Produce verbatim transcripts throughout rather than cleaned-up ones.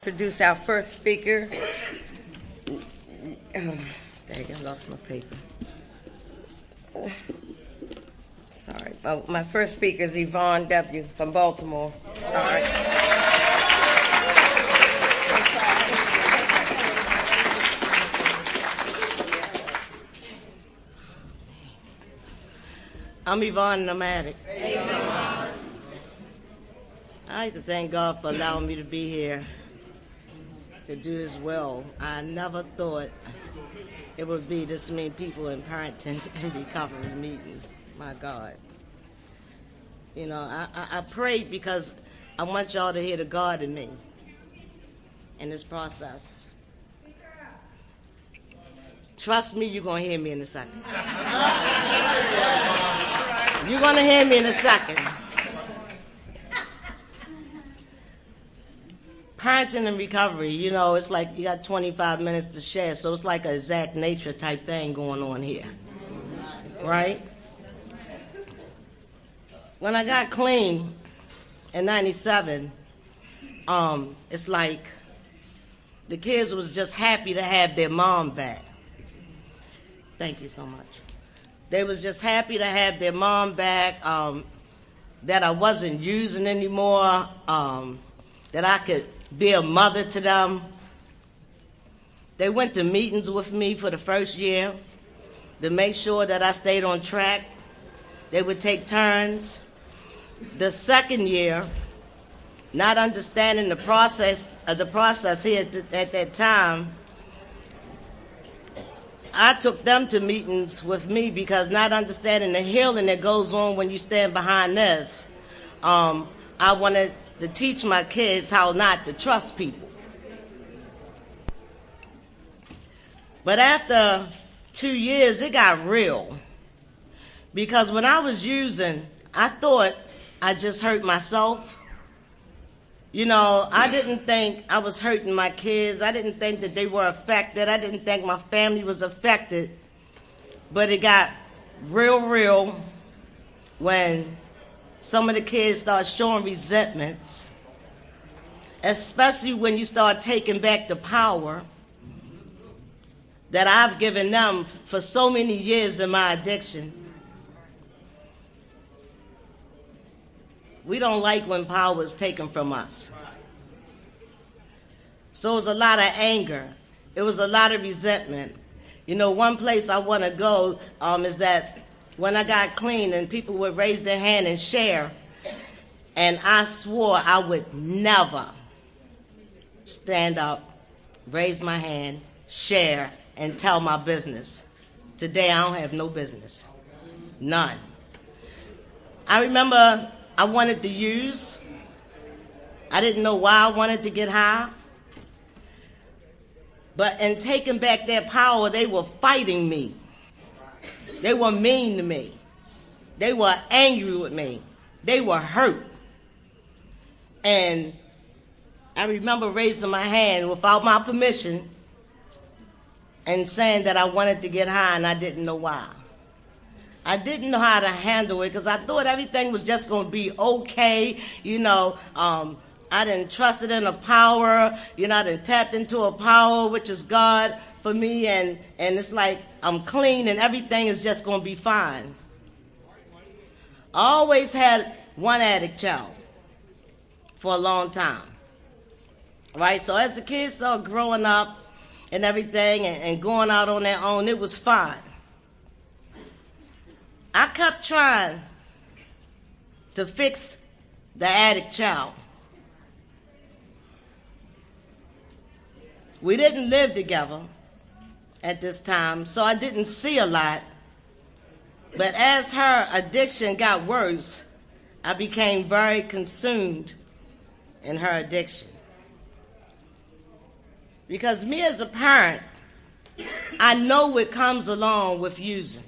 Introduce our first speaker. Oh, dang, I lost my paper. Sorry. Oh, my first speaker is Yvonne W. from Baltimore. Sorry. I'm Yvonne Nomadic. Hey, Yvonne. I like to thank God for allowing me to be here to do His will. I never thought it would be this many people in Parrington and recovery meeting. My God. You know, I, I, I prayed because I want y'all to hear the God in me in this process. Trust me, you're going to hear me in a second. You're going to hear me in a second. Parenting and recovery, you know, it's like you got twenty-five minutes to share, so it's like a exact nature type thing going on here, right? When I got clean in ninety-seven, um, it's like the kids was just happy to have their mom back. Thank you so much. They was just happy to have their mom back, um, that I wasn't using anymore, um, that I could be a mother to them. They went to meetings with me for the first year to make sure that I stayed on track. They would take turns. The second year, not understanding the process of the process here at, at that time, I took them to meetings with me because not understanding the healing that goes on when you stand behind this, um, I wanted to teach my kids how not to trust people. But after two years, it got real. Because when I was using, I thought I just hurt myself. You know, I didn't think I was hurting my kids. I didn't think that they were affected. I didn't think my family was affected. But it got real, real when some of the kids start showing resentments, especially when you start taking back the power that I've given them for so many years in my addiction. We don't like when power is taken from us. So it was a lot of anger. It was a lot of resentment. You know, one place I want to go um, is that when I got clean and people would raise their hand and share, and I swore I would never stand up, raise my hand, share, and tell my business. Today I don't have no business. None. I remember I wanted to use. I didn't know why I wanted to get high. But in taking back their power, they were fighting me. They were mean to me. They were angry with me. They were hurt. And I remember raising my hand without my permission and saying that I wanted to get high and I didn't know why. I didn't know how to handle it because I thought everything was just going to be okay. You know, um, I didn't trust it in a power. You know, I didn't tapped into a power, which is God for me. And, and it's like I'm clean and everything is just going to be fine. I always had one addict child for a long time. Right? So as the kids started growing up and everything and, and going out on their own, it was fine. I kept trying to fix the addict child. We didn't live together at this time, so I didn't see a lot. But as her addiction got worse, I became very consumed in her addiction. Because me as a parent, I know what comes along with using.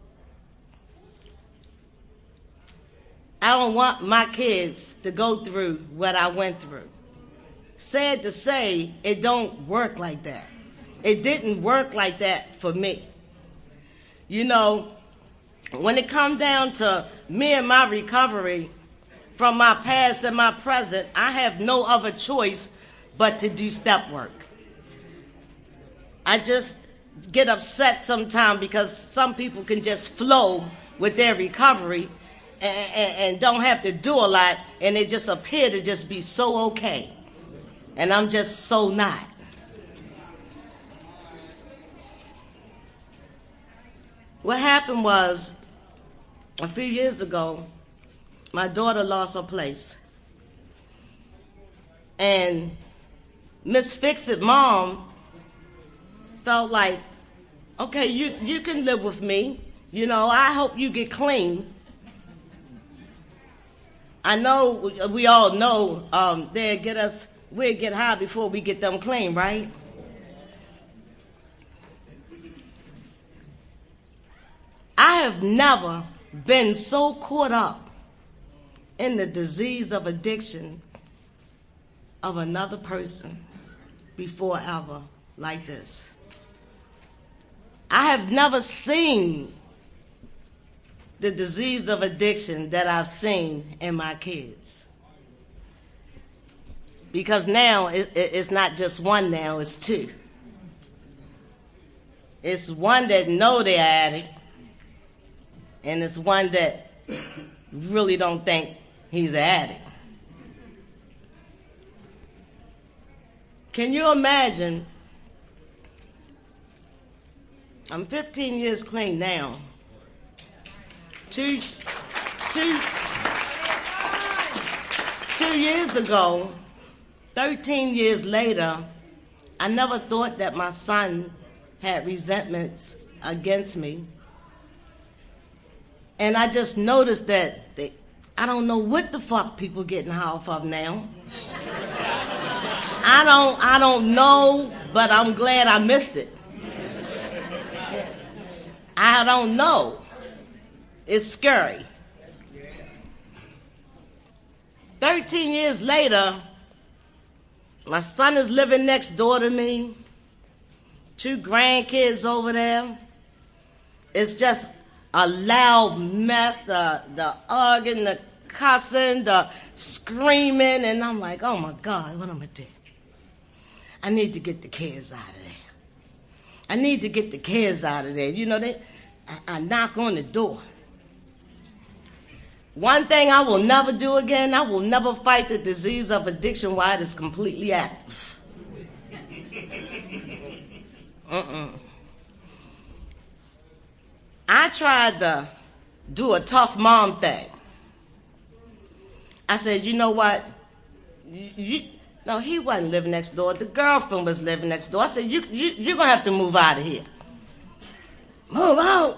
I don't want my kids to go through what I went through. Sad to say, it don't work like that. It didn't work like that for me. You know, when it comes down to me and my recovery from my past and my present, I have no other choice but to do step work. I just get upset sometimes because some people can just flow with their recovery and, and, and don't have to do a lot, and they just appear to just be so okay. And I'm just so not. What happened was, a few years ago, my daughter lost her place. And Miss Fix-It Mom felt like, okay, you, you can live with me. You know, I hope you get clean. I know, we all know um, they'll get us, we'll get high before we get them clean, right? I have never been so caught up in the disease of addiction of another person before ever like this. I have never seen the disease of addiction that I've seen in my kids. Because now it, it, it's not just one now, it's two. It's one that know they're addict, and it's one that really don't think he's an addict. Can you imagine? I'm fifteen years clean now. Two, two, two years ago, thirteen years later, I never thought that my son had resentments against me. And I just noticed that they, I don't know what the fuck people getting high off of now. I don't, I don't know, but I'm glad I missed it. I don't know. It's scary. Thirteen years later, my son is living next door to me. Two grandkids over there. It's just a loud mess, the, the arguing, the cussing, the screaming, and I'm like, oh my God, what am I doing? I need to get the kids out of there. I need to get the kids out of there. You know, they, I, I knock on the door. One thing I will never do again, I will never fight the disease of addiction while it is completely active. Mm-mm. I tried to do a tough mom thing. I said, you know what? You, you, no, he wasn't living next door. The girlfriend was living next door. I said, you, you, you're going to have to move out of here. Move out?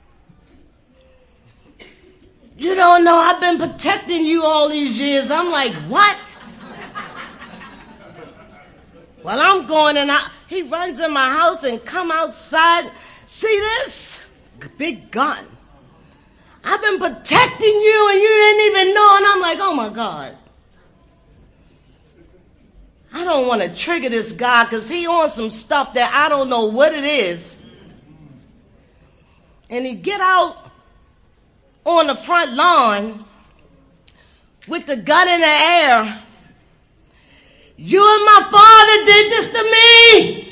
You don't know, I've been protecting you all these years. I'm like, what? Well, I'm going and I, he runs in my house and come outside. See this? Big gun. I've been protecting you and you didn't even know. And I'm like, oh my God. I don't want to trigger this guy because he on some stuff that I don't know what it is. And he get out on the front lawn with the gun in the air. You and my father did this to me.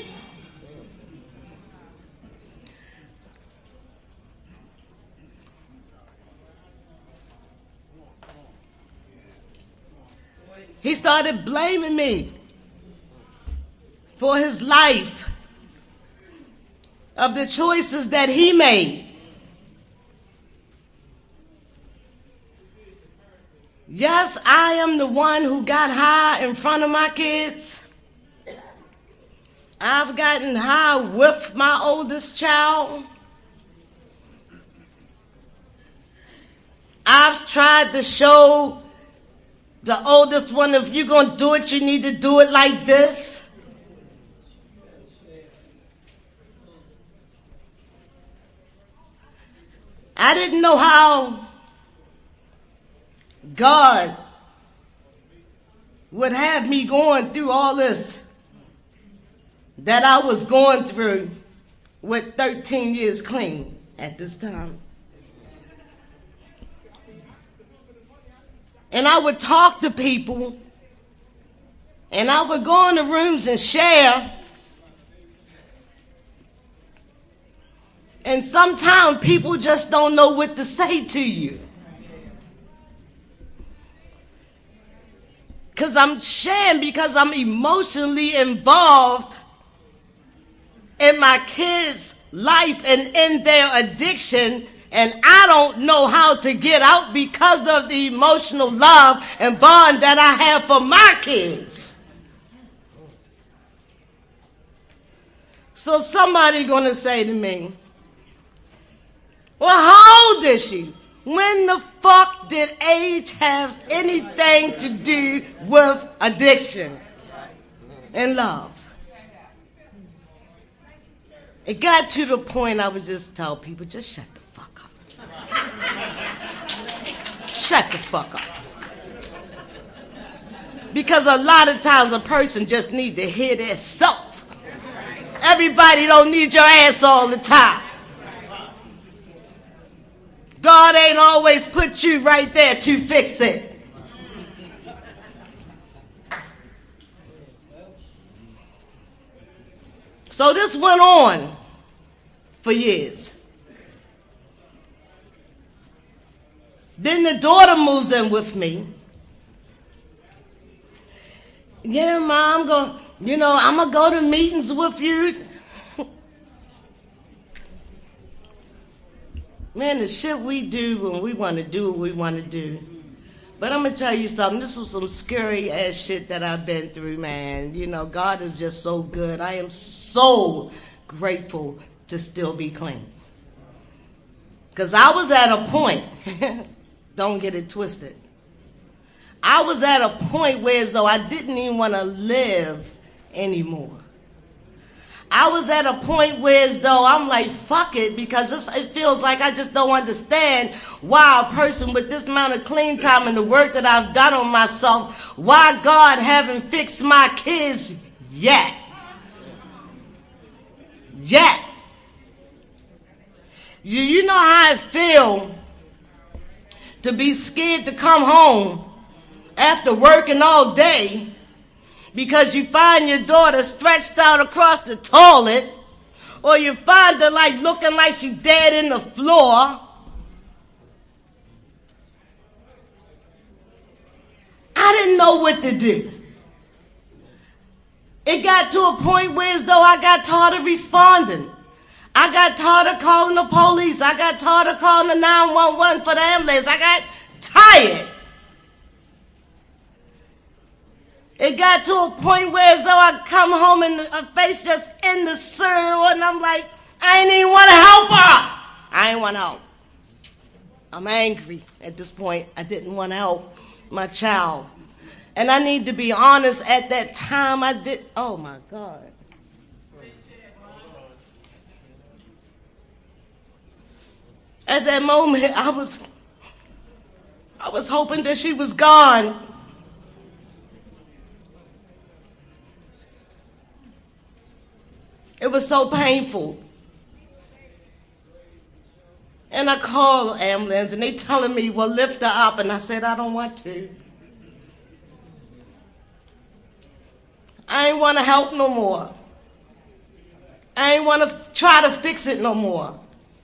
He started blaming me for his life, of the choices that he made. Yes, I am the one who got high in front of my kids. I've gotten high with my oldest child. I've tried to show the oldest one, if you're going to do it, you need to do it like this. I didn't know how God would have me going through all this that I was going through with thirteen years clean at this time. And I would talk to people And I would go in the rooms and share. And sometimes people just don't know what to say to you. Because I'm sharing because I'm emotionally involved in my kids' life and in their addiction. And I don't know how to get out because of the emotional love and bond that I have for my kids. So somebody going to say to me, well, how old is she? When the fuck did age have anything to do with addiction and love? It got to the point I would just tell people, just shut the fuck up. Shut the fuck up. Because a lot of times a person just need to hear their self. Everybody don't need your ass all the time. God ain't always put you right there to fix it. So this went on for years. Then the daughter moves in with me. Yeah, Mom, I'm going, you know, I'm going to go to meetings with you. Man, the shit we do when we want to do what we want to do. But I'm going to tell you something. This was some scary ass shit that I've been through, man. You know, God is just so good. I am so grateful to still be clean. Because I was at a point, don't get it twisted. I was at a point where as though I didn't even want to live anymore. I was at a point where as though I'm like, fuck it, because it's, it feels like I just don't understand why a person with this amount of clean time and the work that I've done on myself, why God haven't fixed my kids yet. Yet. You, you know how I feel to be scared to come home after working all day because you find your daughter stretched out across the toilet, or you find her like looking like she's dead in the floor. I didn't know what to do. It got to a point where as though I got tired of responding. I got tired of calling the police. I got tired of calling the nine one one for the ambulance. I got tired. It got to a point where as though I come home and her face just in the cereal, and I'm like, I ain't even want to help her. I ain't want to help. I'm angry at this point. I didn't want to help my child. And I need to be honest, at that time I did, oh my God. At that moment, I was, I was hoping that she was gone. It was so painful. And I called the ambulance, and they telling me, well, lift her up. And I said, I don't want to. I ain't want to help no more. I ain't want to try to fix it no more.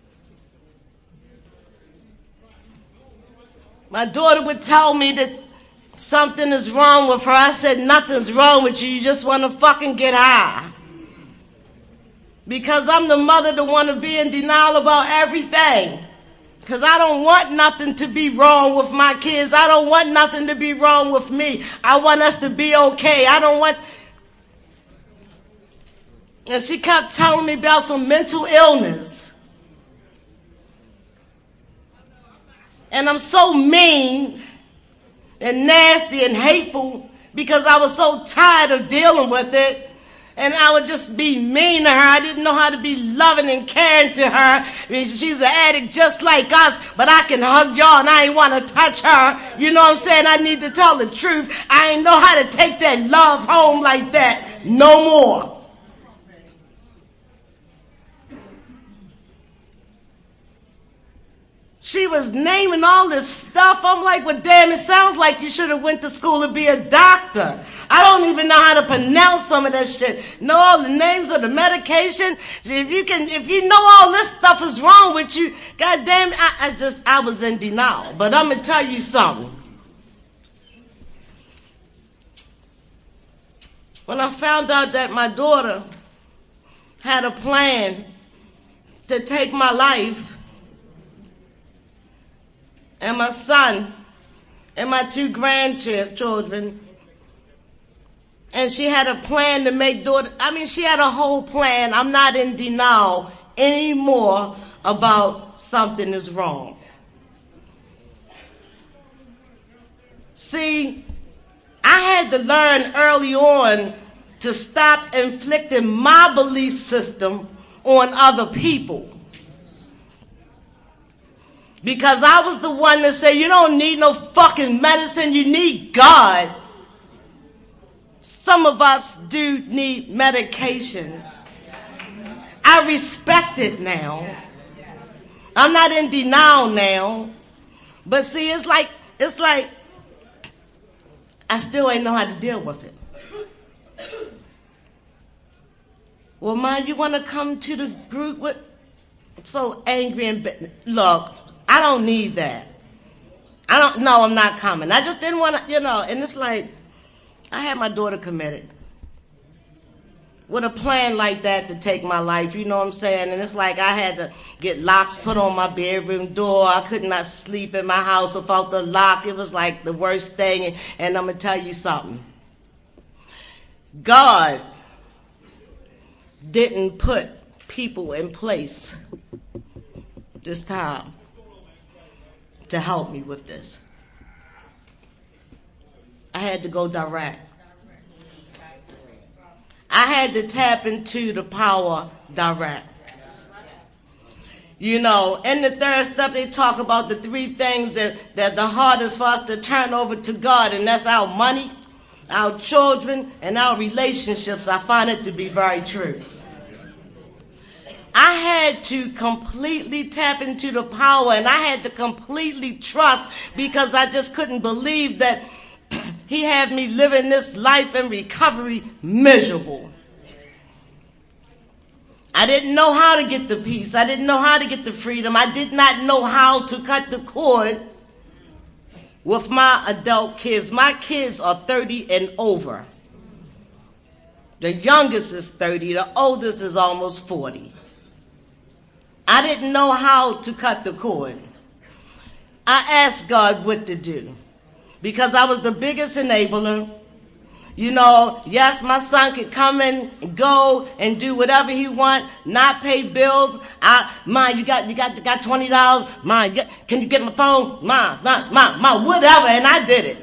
My daughter would tell me that something is wrong with her. I said, nothing's wrong with you. You just want to fucking get high. Because I'm the mother that want to be in denial about everything. Because I don't want nothing to be wrong with my kids. I don't want nothing to be wrong with me. I want us to be okay. I don't want... And she kept telling me about some mental illness. And I'm so mean and nasty and hateful because I was so tired of dealing with it. And I would just be mean to her. I didn't know how to be loving and caring to her. I mean, she's an addict just like us, but I can hug y'all and I ain't want to touch her. You know what I'm saying? I need to tell the truth. I ain't know how to take that love home like that no more. She was naming all this stuff. I'm like, well, damn, it sounds like you should have went to school to be a doctor. I don't even know how to pronounce some of that shit. Know all the names of the medication. If you can, if you know all this stuff is wrong with you, God damn it, I, I just, I was in denial. But I'm going to tell you something. When I found out that my daughter had a plan to take my life, and my son, and my two grandchildren, and she had a plan to make daughter, I mean, she had a whole plan. I'm not in denial anymore about something is wrong. See, I had to learn early on to stop inflicting my belief system on other people. Because I was the one that said, you don't need no fucking medicine, you need God. Some of us do need medication. I respect it now. I'm not in denial now. But see, it's like, it's like, I still ain't know how to deal with it. Well, Ma, you want to come to the group with, I'm so angry and, bit- look, I don't need that. I don't, no, I'm not coming. I just didn't want to, you know, and it's like, I had my daughter committed with a plan like that to take my life, you know what I'm saying? And it's like I had to get locks put on my bedroom door. I could not sleep in my house without the lock. It was like the worst thing. And, and I'm going to tell you something. God didn't put people in place this time to help me with this. I had to go direct. I had to tap into the power direct. You know, in the third step, they talk about the three things that, that the hardest for us to turn over to God, and that's our money, our children, and our relationships. I find it to be very true. I had to completely tap into the power, and I had to completely trust, because I just couldn't believe that he had me living this life in recovery miserable. I didn't know how to get the peace. I didn't know how to get the freedom. I did not know how to cut the cord with my adult kids. My kids are thirty and over. The youngest is thirty. The oldest is almost forty. I didn't know how to cut the cord. I asked God what to do, because I was the biggest enabler. You know, yes, my son could come and go and do whatever he want, not pay bills. I, Ma, you got, you got, you got twenty dollars. Ma, you got, can you get my phone? Ma, ma, ma, ma, whatever, and I did it.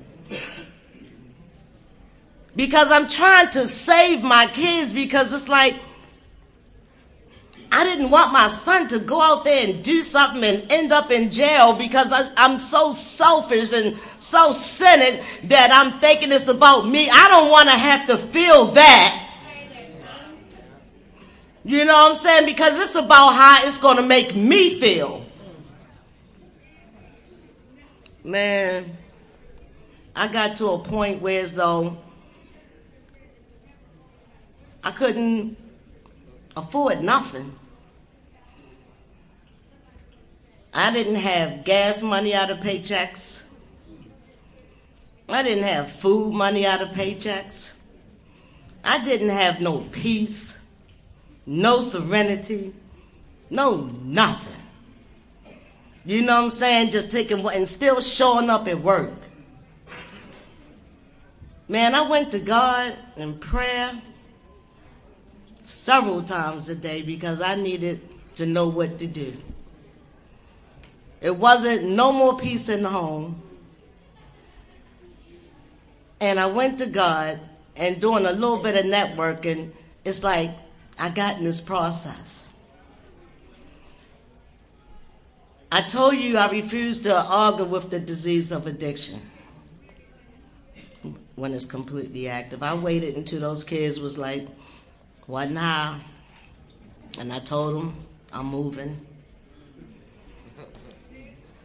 Because I'm trying to save my kids, because it's like, I didn't want my son to go out there and do something and end up in jail, because I, I'm so selfish and so cynic that I'm thinking it's about me. I don't want to have to feel that. You know what I'm saying? Because it's about how it's going to make me feel. Man, I got to a point where as though I couldn't afford nothing. I didn't have gas money out of paychecks. I didn't have food money out of paychecks. I didn't have no peace, no serenity, no nothing. You know what I'm saying? Just taking, and still showing up at work. Man, I went to God in prayer several times a day, because I needed to know what to do. It wasn't no more peace in the home. And I went to God, and doing a little bit of networking, it's like I got in this process. I told you I refused to argue with the disease of addiction when it's completely active. I waited until those kids was like, what now? And I told them, I'm moving.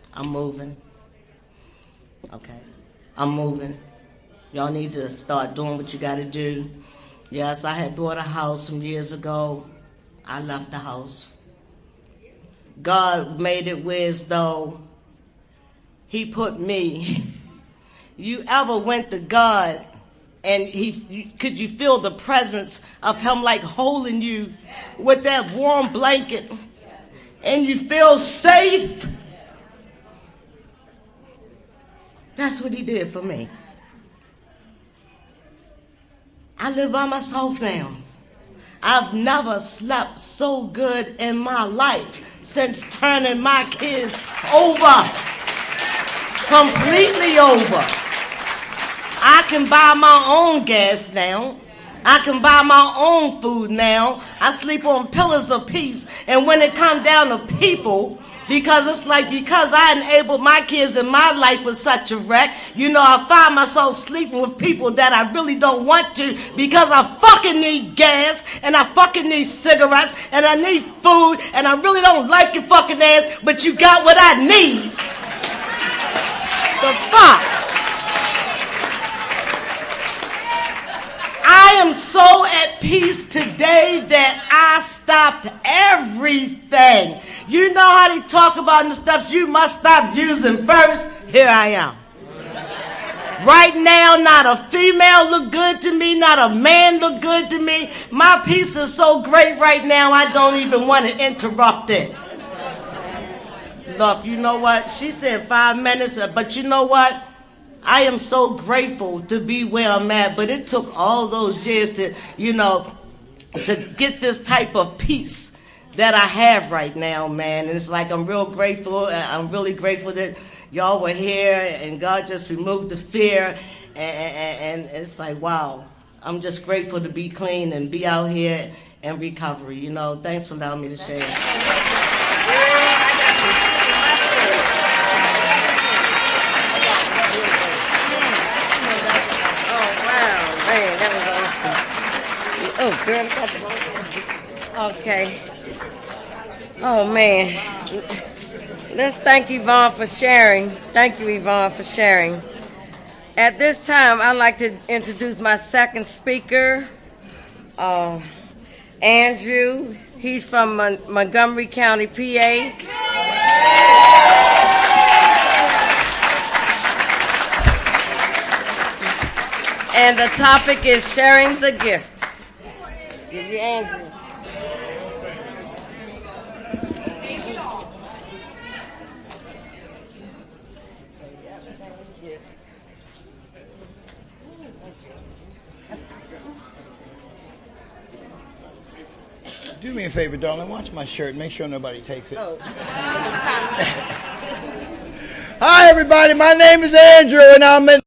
I'm moving. Okay. I'm moving. Y'all need to start doing what you got to do. Yes, I had bought a house some years ago. I left the house. God made it where as though he put me. You ever went to God and he, you, could you feel the presence of him like holding you with that warm blanket and you feel safe? That's what he did for me. I live by myself now. I've never slept so good in my life since turning my kids over, completely over. I can buy my own gas now. I can buy my own food now. I sleep on pillows of peace. And when it comes down to people, because it's like, because I enabled my kids and my life was such a wreck, you know, I find myself sleeping with people that I really don't want to because I fucking need gas and I fucking need cigarettes and I need food and I really don't like your fucking ass, but you got what I need. The fuck? I am so at peace today that I stopped everything. You know how they talk about the stuff you must stop using first? Here I am. Right now, not a female look good to me, not a man look good to me. My peace is so great right now, I don't even want to interrupt it. Look, you know what? She said five minutes, but you know what? I am so grateful to be where I'm at, but it took all those years to, you know, to get this type of peace that I have right now, man. And it's like I'm real grateful. I'm really grateful that y'all were here and God just removed the fear. And, and, and it's like, wow, I'm just grateful to be clean and be out here in recovery. You know, thanks for allowing me to share. Oh, girl, I got the wrong one. Okay. Oh, man. Let's thank Yvonne for sharing. Thank you, Yvonne, for sharing. At this time, I'd like to introduce my second speaker, uh, Andrew. He's from Mon- Montgomery County, P A. And the topic is sharing the gift. Give you Andrew. Do me a favor, darling. Watch my shirt. Make sure nobody takes it. Oh. Hi, everybody. My name is Andrew, and I'm in